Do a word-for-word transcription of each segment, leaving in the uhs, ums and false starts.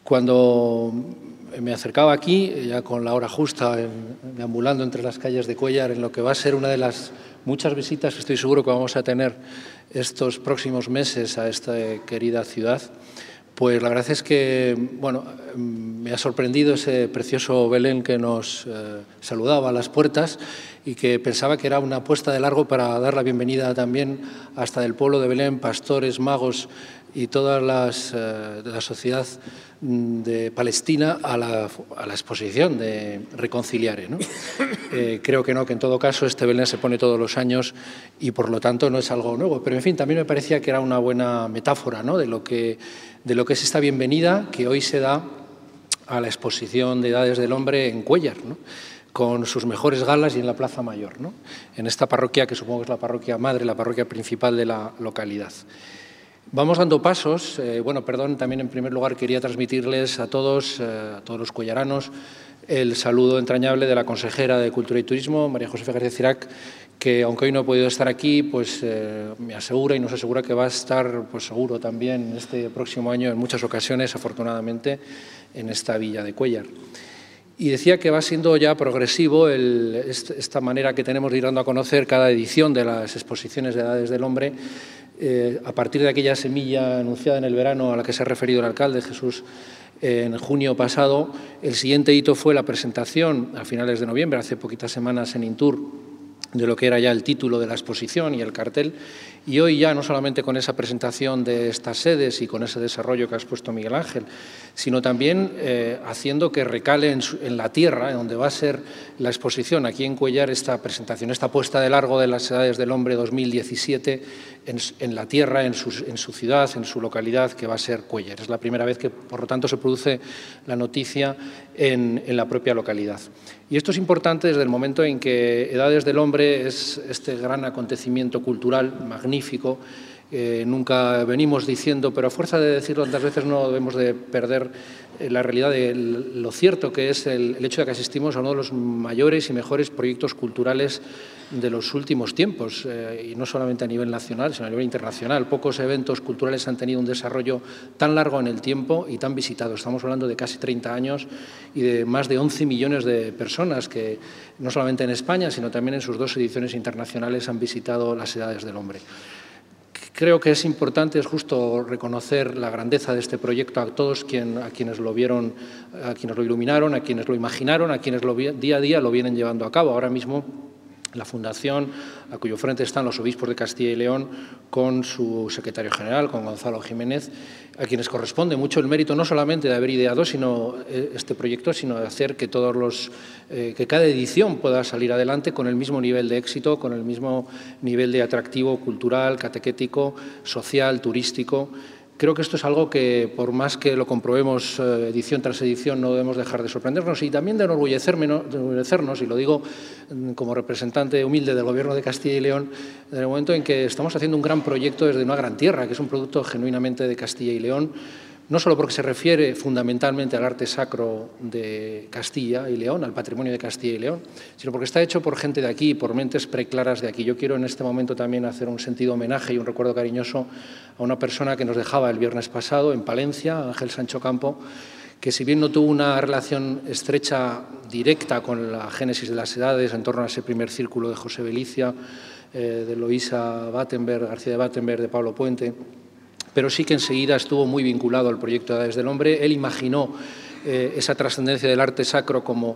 Cuando me acercaba aquí, ya con la hora justa, deambulando entre las calles de Cuéllar, en lo que va a ser una de las muchas visitas que estoy seguro que vamos a tener estos próximos meses a esta querida ciudad, pues la verdad es que, bueno, me ha sorprendido ese precioso Belén que nos eh, saludaba a las puertas y que pensaba que era una apuesta de largo para dar la bienvenida también hasta del pueblo de Belén, pastores, magos y toda las, eh, de la sociedad de Palestina a la, a la exposición de Reconciliare, ¿no? Eh, creo que no, que en todo caso este Belén se pone todos los años y por lo tanto no es algo nuevo. Pero en fin, también me parecía que era una buena metáfora, ¿no?, de lo que, de lo que es esta bienvenida que hoy se da a la exposición de Edades del Hombre en Cuéllar, ¿no?, con sus mejores galas y en la Plaza Mayor, ¿no?, en esta parroquia que supongo que es la parroquia madre, la parroquia principal de la localidad. Vamos dando pasos. Eh, bueno, perdón, también en primer lugar quería transmitirles a todos, eh, a todos los cuellaranos, el saludo entrañable de la consejera de Cultura y Turismo, María Josefa García Cirac, que aunque hoy no he podido estar aquí, pues eh, me asegura y nos asegura que va a estar, pues seguro también este próximo año en muchas ocasiones, afortunadamente, en esta villa de Cuéllar. Y decía que va siendo ya progresivo el, esta manera que tenemos de ir dando a conocer cada edición de las exposiciones de Edades del Hombre, eh, a partir de aquella semilla anunciada en el verano a la que se ha referido el alcalde Jesús en junio pasado. El siguiente hito fue la presentación a finales de noviembre, hace poquitas semanas en Intur, de lo que era ya el título de la exposición y el cartel. Y hoy ya no solamente con esa presentación de estas sedes y con ese desarrollo que ha expuesto Miguel Ángel, sino también eh, haciendo que recale en, su, en la tierra, en donde va a ser la exposición, aquí en Cuéllar, esta presentación, esta puesta de largo de las Edades del Hombre dos mil diecisiete en, en la tierra, en su, en su ciudad, en su localidad, que va a ser Cuéllar. Es la primera vez que, por lo tanto, se produce la noticia en, en la propia localidad. Y esto es importante desde el momento en que Edades del Hombre es este gran acontecimiento cultural magnífico. Eh, nunca venimos diciendo, pero a fuerza de decirlo tantas veces no debemos de perder eh, la realidad de lo cierto que es el, el hecho de que asistimos a uno de los mayores y mejores proyectos culturales de los últimos tiempos, eh, y no solamente a nivel nacional, sino a nivel internacional. Pocos eventos culturales han tenido un desarrollo tan largo en el tiempo y tan visitado. Estamos hablando de casi treinta años y de más de once millones de personas que, no solamente en España, sino también en sus dos ediciones internacionales, han visitado las Edades del Hombre. Creo que es importante, es justo reconocer la grandeza de este proyecto a todos quien, a quienes lo vieron, a quienes lo iluminaron, a quienes lo imaginaron, a quienes lo, día a día lo vienen llevando a cabo. Ahora mismo la Fundación, a cuyo frente están los obispos de Castilla y León, con su secretario general, con Gonzalo Jiménez, a quienes corresponde mucho el mérito no solamente de haber ideado sino, eh, este proyecto, sino de hacer que, todos los, eh, que cada edición pueda salir adelante con el mismo nivel de éxito, con el mismo nivel de atractivo cultural, catequético, social, turístico. Creo que esto es algo que, por más que lo comprobemos eh, edición tras edición, no debemos dejar de sorprendernos y también de enorgullecernos, y lo digo como representante humilde del Gobierno de Castilla y León, en el momento en que estamos haciendo un gran proyecto desde una gran tierra, que es un producto genuinamente de Castilla y León, no solo porque se refiere fundamentalmente al arte sacro de Castilla y León, al patrimonio de Castilla y León, sino porque está hecho por gente de aquí, por mentes preclaras de aquí. Yo quiero en este momento también hacer un sentido homenaje y un recuerdo cariñoso a una persona que nos dejaba el viernes pasado en Palencia, Ángel Sancho Campo, que si bien no tuvo una relación estrecha, directa con la génesis de las edades en torno a ese primer círculo de José Belicia, eh, de Loísa Battenberg, García de Battenberg, de Pablo Puente, pero sí que enseguida estuvo muy vinculado al proyecto de Edades del Hombre. Él imaginó eh, esa trascendencia del arte sacro como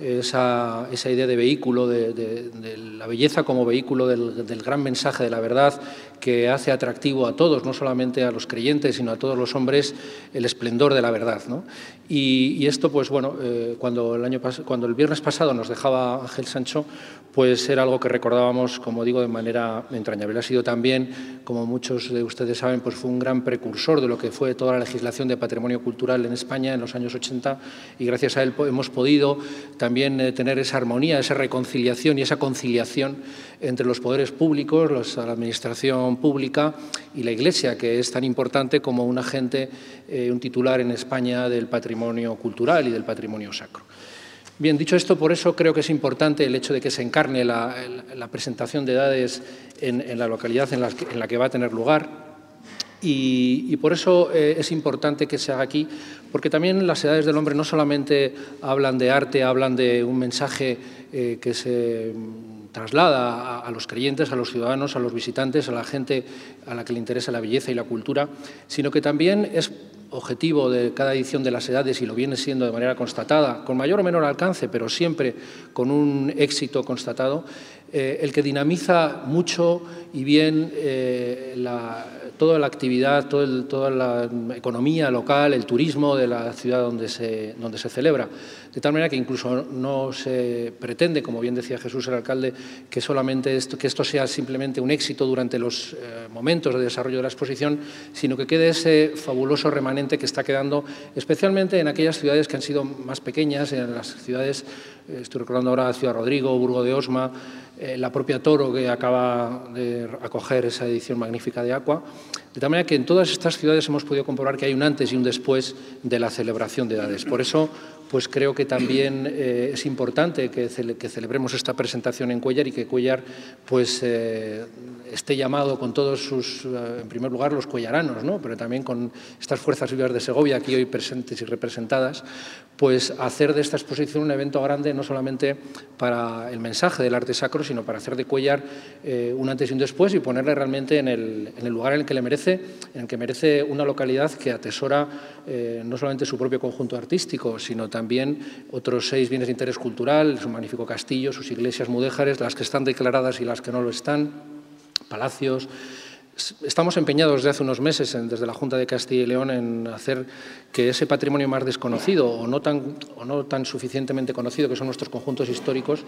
esa, esa idea de vehículo, de, de, de la belleza como vehículo del, del gran mensaje de la verdad que hace atractivo a todos, no solamente a los creyentes, sino a todos los hombres, el esplendor de la verdad, ¿no? Y, y esto, pues bueno, eh, cuando, el año cuando el viernes pasado nos dejaba Ángel Sancho, pues era algo que recordábamos, como digo, de manera entrañable. Ha sido también, como muchos de ustedes saben, pues fue un gran precursor de lo que fue toda la legislación de patrimonio cultural en España en los años ochenta, y gracias a él hemos podido también eh, tener esa armonía, esa reconciliación y esa conciliación entre los poderes públicos, los, la administración pública y la Iglesia, que es tan importante como un agente, eh, un titular en España del patrimonio cultural y del patrimonio sacro. Bien, dicho esto, por eso creo que es importante el hecho de que se encarne la, la presentación de edades en, en la localidad en la, que, en la que va a tener lugar. Y, y por eso eh, es importante que se haga aquí, porque también las Edades del Hombre no solamente hablan de arte, hablan de un mensaje eh, que se traslada a, a los creyentes, a los ciudadanos, a los visitantes, a la gente a la que le interesa la belleza y la cultura, sino que también es objetivo de cada edición de las Edades, y lo viene siendo de manera constatada, con mayor o menor alcance, pero siempre con un éxito constatado, eh, el que dinamiza mucho y bien eh, la, toda la actividad, todo el, toda la economía local, el turismo de la ciudad donde se, donde se celebra. De tal manera que incluso no se pretende, como bien decía Jesús, el alcalde, que solamente esto, que esto sea simplemente un éxito durante los eh, momentos de desarrollo de la exposición, sino que quede ese fabuloso remanente que está quedando, especialmente en aquellas ciudades que han sido más pequeñas, en las ciudades, eh, estoy recordando ahora Ciudad Rodrigo, Burgo de Osma, eh, la propia Toro, que acaba de acoger esa edición magnífica de Aqua. De tal manera que en todas estas ciudades hemos podido comprobar que hay un antes y un después de la celebración de Edades. Por eso, pues creo que también eh, es importante que, cele que celebremos esta presentación en Cuéllar y que Cuéllar pues, eh, esté llamado con todos sus, eh, en primer lugar, los cuellaranos, ¿no? Pero también con estas fuerzas vivas de Segovia aquí hoy presentes y representadas, pues hacer de esta exposición un evento grande, no solamente para el mensaje del arte sacro, sino para hacer de Cuéllar eh, un antes y un después y ponerle realmente en el, en el lugar en el que le merece, en el que merece una localidad que atesora eh, no solamente su propio conjunto artístico, sino también también otros seis bienes de interés cultural, su magnífico castillo, sus iglesias mudéjares, las que están declaradas y las que no lo están, palacios. Estamos empeñados desde hace unos meses, en, desde la Junta de Castilla y León, en hacer que ese patrimonio más desconocido o no tan, o no tan suficientemente conocido, que son nuestros conjuntos históricos,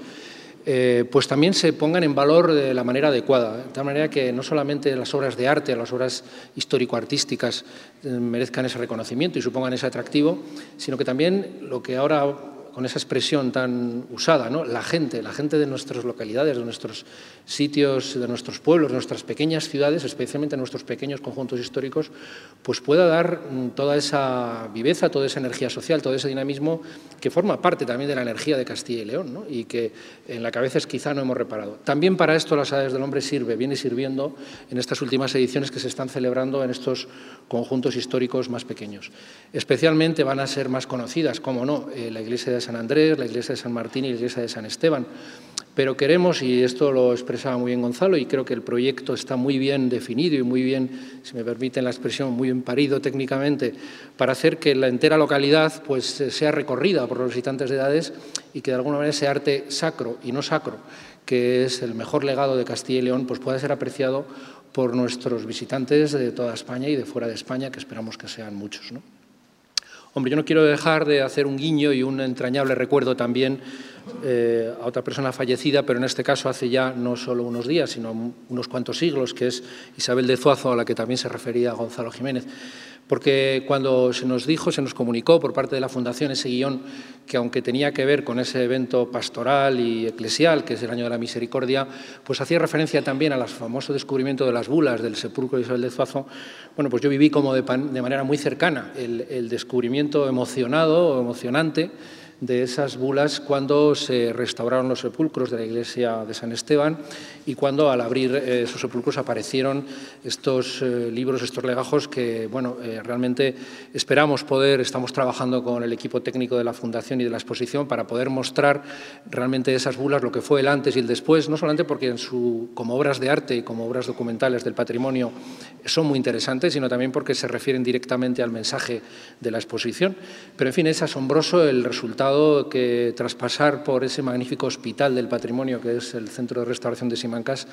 eh, pues también se pongan en valor de la manera adecuada, de tal manera que no solamente las obras de arte, las obras histórico-artísticas eh, merezcan ese reconocimiento y supongan ese atractivo, sino que también lo que ahora, con esa expresión tan usada, ¿no? La gente, la gente de nuestras localidades, de nuestros sitios, de nuestros pueblos, de nuestras pequeñas ciudades, especialmente nuestros pequeños conjuntos históricos, pues pueda dar toda esa viveza, toda esa energía social, todo ese dinamismo que forma parte también de la energía de Castilla y León, ¿no? Y que en la que a veces quizá no hemos reparado. También para esto las Edades del Hombre sirve, viene sirviendo en estas últimas ediciones que se están celebrando en estos conjuntos históricos más pequeños. Especialmente van a ser más conocidas, como no, eh, la iglesia de San Andrés, la iglesia de San Martín y la iglesia de San Esteban. Pero queremos, y esto lo expresaba muy bien Gonzalo, y creo que el proyecto está muy bien definido y muy bien, si me permiten la expresión, muy bien parido técnicamente, para hacer que la entera localidad pues, sea recorrida por los visitantes de Edades y que de alguna manera ese arte sacro y no sacro, que es el mejor legado de Castilla y León, pues pueda ser apreciado por nuestros visitantes de toda España y de fuera de España, que esperamos que sean muchos, ¿no? Hombre, yo no quiero dejar de hacer un guiño y un entrañable recuerdo también eh, a otra persona fallecida, pero en este caso hace ya no solo unos días, sino unos cuantos siglos, que es Isabel de Zuazo, a la que también se refería Gonzalo Jiménez. Porque cuando se nos dijo, se nos comunicó por parte de la Fundación ese guión, que aunque tenía que ver con ese evento pastoral y eclesial, que es el Año de la Misericordia, pues hacía referencia también al famoso descubrimiento de las bulas del sepulcro de Isabel de Zuazo. Bueno, pues yo viví como de, de manera muy cercana el, el descubrimiento emocionado o emocionante de esas bulas cuando se restauraron los sepulcros de la iglesia de San Esteban y cuando al abrir eh, esos sepulcros aparecieron estos eh, libros, estos legajos que, bueno, eh, realmente esperamos poder, estamos trabajando con el equipo técnico de la Fundación y de la exposición para poder mostrar realmente esas bulas, lo que fue el antes y el después, no solamente porque en su, como obras de arte y como obras documentales del patrimonio son muy interesantes, sino también porque se refieren directamente al mensaje de la exposición. Pero, en fin, es asombroso el resultado que tras pasar por ese magnífico hospital del patrimonio que es el Centro de Restauración de Simancas,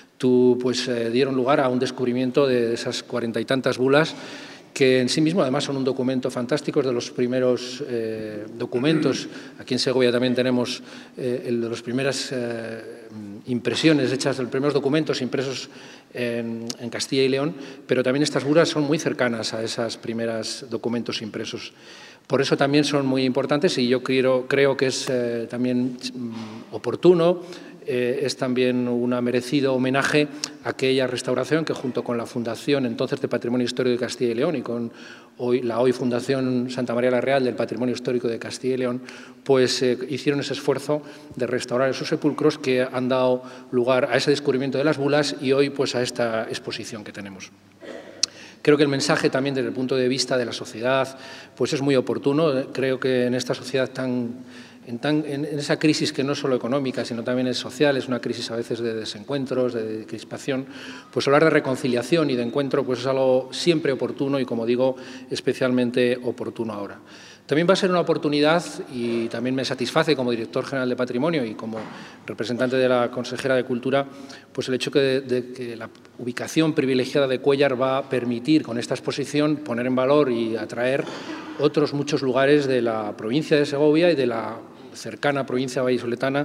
tú, pues, eh, dieron lugar a un descubrimiento de esas cuarenta y tantas bulas que en sí mismo además son un documento fantástico, es de los primeros eh, documentos. Aquí en Segovia también tenemos eh, el de las primeras eh, impresiones hechas, los primeros documentos impresos en, en Castilla y León, pero también estas bulas son muy cercanas a esos primeros documentos impresos. Por eso también son muy importantes y yo creo, creo que es eh, también mm, oportuno, eh, es también un merecido homenaje a aquella restauración que junto con la Fundación entonces de Patrimonio Histórico de Castilla y León y con hoy, la hoy Fundación Santa María la Real del Patrimonio Histórico de Castilla y León, pues eh, hicieron ese esfuerzo de restaurar esos sepulcros que han dado lugar a ese descubrimiento de las bulas y hoy pues a esta exposición que tenemos. Creo que el mensaje también desde el punto de vista de la sociedad pues es muy oportuno. Creo que en esta sociedad tan, en, tan, en esa crisis que no es solo económica, sino también es social, es una crisis a veces de desencuentros, de crispación, pues hablar de reconciliación y de encuentro pues es algo siempre oportuno y, como digo, especialmente oportuno ahora. También va a ser una oportunidad, y también me satisface como director general de Patrimonio y como representante de la consejera de Cultura, pues el hecho de, de que la ubicación privilegiada de Cuéllar va a permitir con esta exposición poner en valor y atraer otros muchos lugares de la provincia de Segovia y de la cercana provincia vallisoletana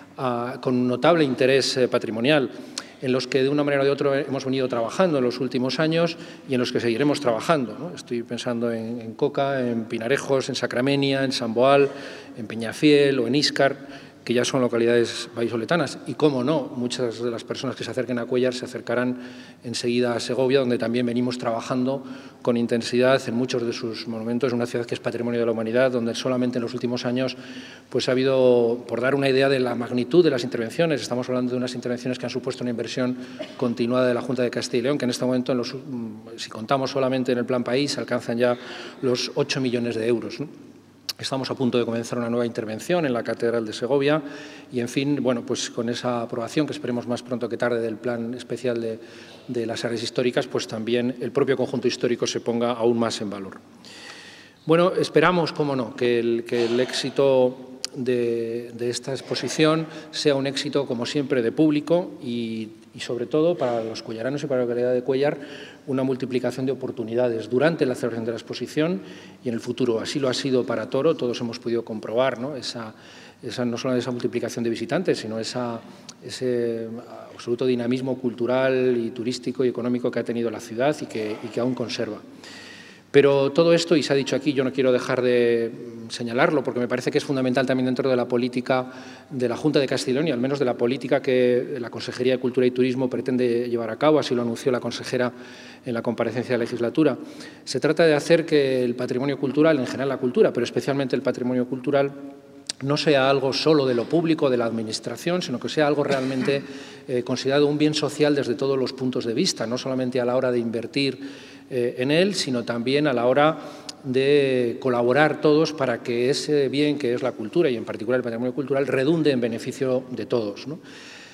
a, con notable interés eh, patrimonial, en los que de una manera o de otra hemos venido trabajando en los últimos años y en los que seguiremos trabajando, ¿no? Estoy pensando en, en Coca, en Pinarejos, en Sacramenia, en San Boal, en Peñafiel o en Íscar, que ya son localidades vallisoletanas. Y, cómo no, muchas de las personas que se acerquen a Cuéllar se acercarán enseguida a Segovia, donde también venimos trabajando con intensidad en muchos de sus monumentos. Es una ciudad que es patrimonio de la humanidad, donde solamente en los últimos años pues, ha habido, por dar una idea de la magnitud de las intervenciones, estamos hablando de unas intervenciones que han supuesto una inversión continuada de la Junta de Castilla y León, que en este momento, en los, si contamos solamente en el Plan País, alcanzan ya los ocho millones de euros, ¿no? Estamos a punto de comenzar una nueva intervención en la Catedral de Segovia y, en fin, bueno, pues con esa aprobación, que esperemos más pronto que tarde, del plan especial de, de las áreas históricas, pues también el propio conjunto histórico se ponga aún más en valor. Bueno, esperamos, cómo no, que el, que el éxito de, de esta exposición sea un éxito, como siempre, de público y, y sobre todo, para los cuellaranos y para la localidad de Cuéllar, una multiplicación de oportunidades durante la celebración de la exposición y en el futuro. Así lo ha sido para Toro, todos hemos podido comprobar, ¿no? Esa, esa, no solo esa multiplicación de visitantes, sino esa, ese absoluto dinamismo cultural y turístico y económico que ha tenido la ciudad y que, y que aún conserva. Pero todo esto, y se ha dicho aquí, yo no quiero dejar de señalarlo, porque me parece que es fundamental también dentro de la política de la Junta de Castilla y León, y al menos de la política que la Consejería de Cultura y Turismo pretende llevar a cabo, así lo anunció la consejera en la comparecencia de la legislatura. Se trata de hacer que el patrimonio cultural, en general la cultura, pero especialmente el patrimonio cultural, no sea algo solo de lo público, de la Administración, sino que sea algo realmente eh, considerado un bien social desde todos los puntos de vista, no solamente a la hora de invertir eh, en él, sino también a la hora de colaborar todos para que ese bien que es la cultura, y en particular el patrimonio cultural, redunde en beneficio de todos, ¿no?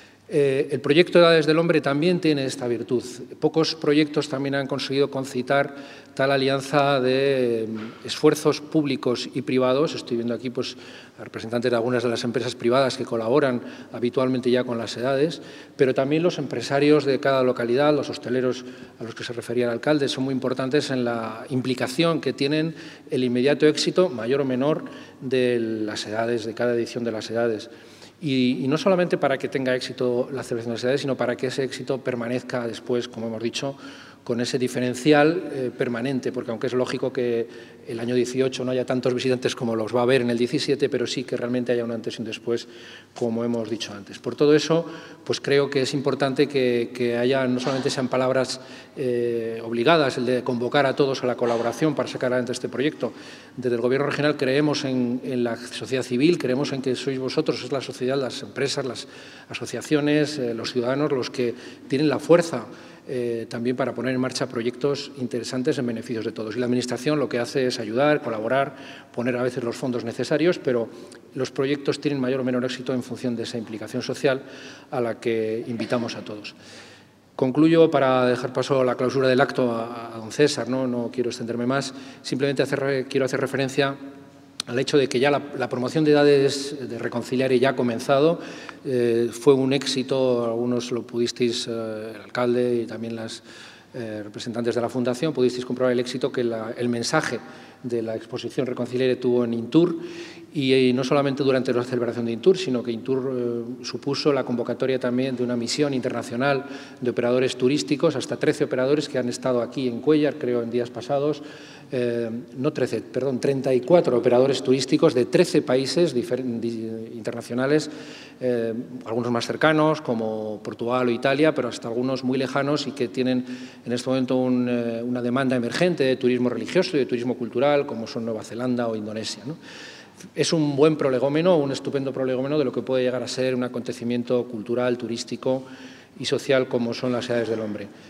Eh, el proyecto Edades del Hombre también tiene esta virtud. Pocos proyectos también han conseguido concitar tal alianza de esfuerzos públicos y privados. Estoy viendo aquí pues, a representantes de algunas de las empresas privadas que colaboran habitualmente ya con las edades, pero también los empresarios de cada localidad, los hosteleros a los que se refería el alcalde, son muy importantes en la implicación que tienen el inmediato éxito, mayor o menor, de las edades, de cada edición de las edades. Y, y no solamente para que tenga éxito la celebración de las edades, sino para que ese éxito permanezca después, como hemos dicho, con ese diferencial eh, permanente, porque aunque es lógico que el año dieciocho no haya tantos visitantes como los va a haber en el diecisiete, pero sí que realmente haya un antes y un después, como hemos dicho antes. Por todo eso, pues creo que es importante que, que haya, no solamente sean palabras eh, obligadas, el de convocar a todos a la colaboración para sacar adelante este proyecto. Desde el Gobierno regional creemos en, en la sociedad civil, creemos en que sois vosotros, es la sociedad, las empresas, las asociaciones, eh, los ciudadanos, los que tienen la fuerza Eh, también para poner en marcha proyectos interesantes en beneficios de todos. Y la Administración lo que hace es ayudar, colaborar, poner a veces los fondos necesarios, pero los proyectos tienen mayor o menor éxito en función de esa implicación social a la que invitamos a todos. Concluyo, para dejar paso a la clausura del acto a, a don César, ¿no? No quiero extenderme más, simplemente hacer, quiero hacer referencia al hecho de que ya la, la promoción de edades de Reconciliare ya ha comenzado. Eh, fue un éxito, algunos lo pudisteis, eh, el alcalde y también las eh, representantes de la Fundación, pudisteis comprobar el éxito que la, el mensaje de la exposición Reconciliare tuvo en Intur, y, y no solamente durante la celebración de Intur, sino que Intur eh, supuso la convocatoria también de una misión internacional de operadores turísticos, hasta trece operadores que han estado aquí en Cuéllar, creo, en días pasados, eh, no trece, perdón, treinta y cuatro operadores turísticos de trece países internacionales, eh, algunos más cercanos, como Portugal o Italia, pero hasta algunos muy lejanos y que tienen en este momento un, eh, una demanda emergente de turismo religioso y de turismo cultural, como son Nueva Zelanda o Indonesia, ¿no? Es un buen prolegómeno, un estupendo prolegómeno de lo que puede llegar a ser un acontecimiento cultural, turístico y social como son las Edades del Hombre.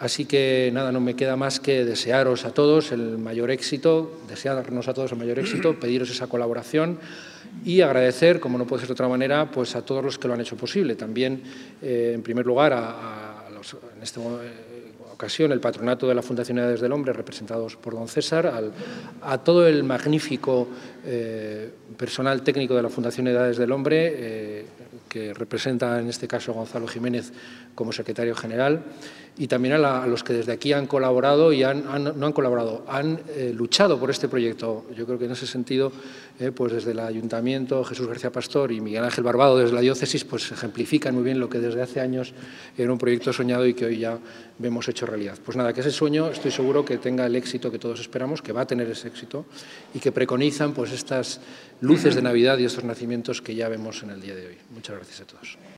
Así que nada, no me queda más que desearos a todos el mayor éxito, desearnos a todos el mayor éxito, pediros esa colaboración y agradecer, como no puede ser de otra manera, pues a todos los que lo han hecho posible. También, eh, en primer lugar, a, a los, en esta ocasión, el patronato de la Fundación Edades del Hombre, representados por don César, al, a todo el magnífico eh, personal técnico de la Fundación Edades del Hombre, eh, que representa en este caso Gonzalo Jiménez como secretario general, y también a, la, a los que desde aquí han colaborado y han, han, no han colaborado, han eh, luchado por este proyecto. Yo creo que en ese sentido, eh, pues desde el Ayuntamiento, Jesús García Pastor y Miguel Ángel Barbado desde la diócesis, pues ejemplifican muy bien lo que desde hace años era un proyecto soñado y que hoy ya vemos hecho realidad. Pues nada, que ese sueño estoy seguro que tenga el éxito que todos esperamos, que va a tener ese éxito y que preconizan pues estas luces de Navidad y estos nacimientos que ya vemos en el día de hoy. Muchas gracias a todos.